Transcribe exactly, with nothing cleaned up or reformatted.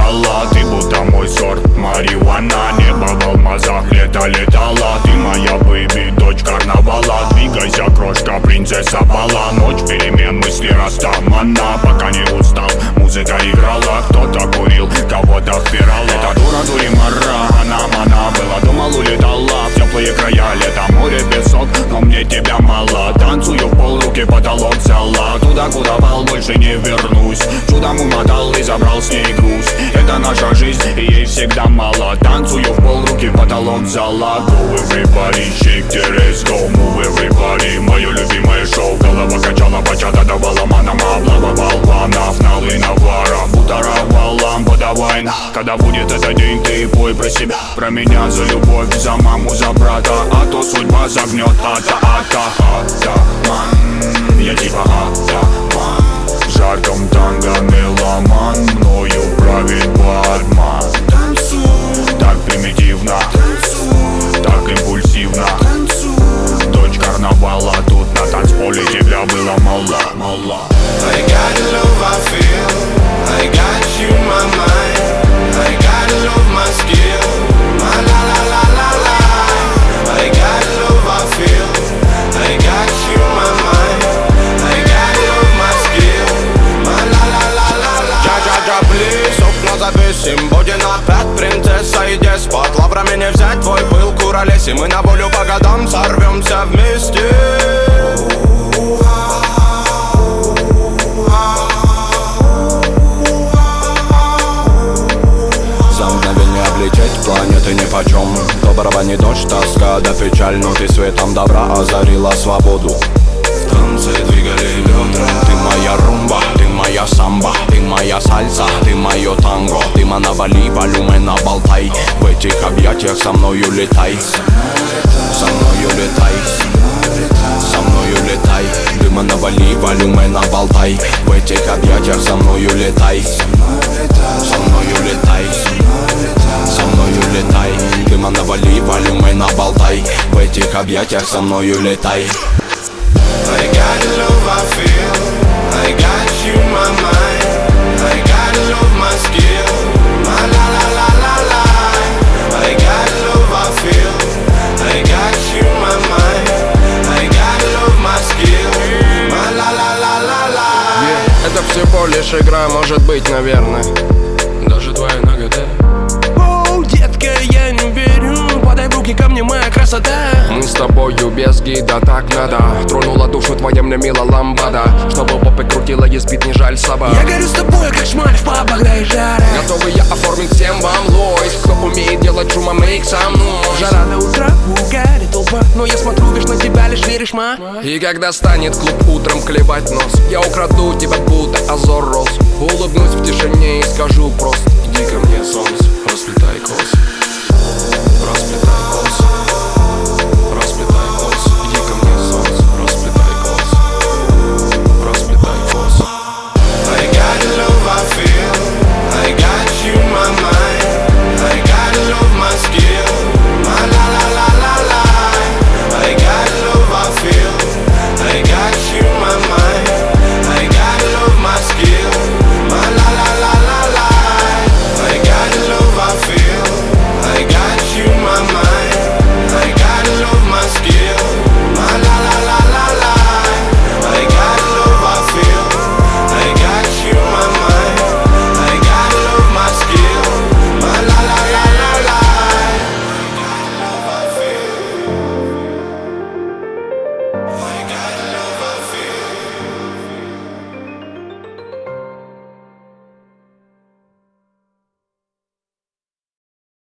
летала. Ты будто мой сорт марихуана. Небо в алмазах, лето летала. Ты моя бэйби, дочь карнавала. Двигайся, крошка, принцесса бала. Ночь перемен, мысли растамана. Пока не устал, музыка играла. Кто-то курил, кого-то впирала. Это дура, дури, мара, она, мана. Была, думал, улетала в теплые края. Лето, море, песок, но мне тебя мало. Танцую в пол, руки потолок взяла. Туда, куда вал, больше не вернусь. Чудом умотал и забрал с ней груз. Это наша жизнь, и ей всегда мало. Танцую в пол, руки потолок взяла. Go everybody, shake the ass, go move everybody. Мое любимое шоу, голова качала, бачата давала манам. Облава балванов, налы навара. Бутаровал лампа, давай. Когда будет этот день, ты пой про себя. Про меня, за любовь, за маму, за брата. А то судьба загнет, ата, ата, атаман. Я типа атаман. В жарком танго меломан. Мною правит Батман. Так примитивно, так импульсивно. Дочь карнавала, тут на танцполе тебя было мало, мало. I got love, I feel. I got you, my mind. I got love, my skill. My la la la la la. I got love, I feel. I got you, my mind. I got love, my skill. My la la la la la. Джа-джа-джа, плиз, окна завесим. Будем опять принцесса и деспот. Лаврами не взять твой пыл, куролес. И мы на волю по годам сорвемся вместе. Планеты нипочем. То барабанит дождь, тоска да печаль. Но ты светом добра озарила свободу. В танце двигали бедра. Ты моя румба, ты моя самба. Ты моя сальса, ты мое танго. Ты манавали, волюмена болтай. В этих объятиях со мною летай. Со мною летай. Со мною летай. Ты манавали, волюмена болтай. В этих объятиях со мною летай. Со мною летай. Со мною летай. Ты навали, волюмена болтай. В этих объятиях со мною летай. I got love, I feel. I got you, my mind. I got love, my skill. My la la la la la. I got love, I feel. I got you, my mind. I got love, my skill. My la la la la la. Yeah. Это всего лишь игра, может быть, наверное. Даже твоя нагота. Детка, я не верю, подай в руки ко мне, моя красота. Мы с тобою без гида, так надо. Тронула душу твоя мне мила ламбада. Чтобы попы крутила, есть бит, не жаль собак. Я горю с тобой, как шмаль в пабах, да и жара. Готовы я оформить всем вам лойс. Кто умеет делать шума, мейк со мной. Жара до утра, угарит толпа. Но я смотрю лишь на тебя, лишь веришь, ма. И когда станет клуб утром клевать нос, я украду тебя, будто Азор Рос. Улыбнусь в тишине и скажу просто: иди ко мне, солнце, расплетай косы, расплетай косы.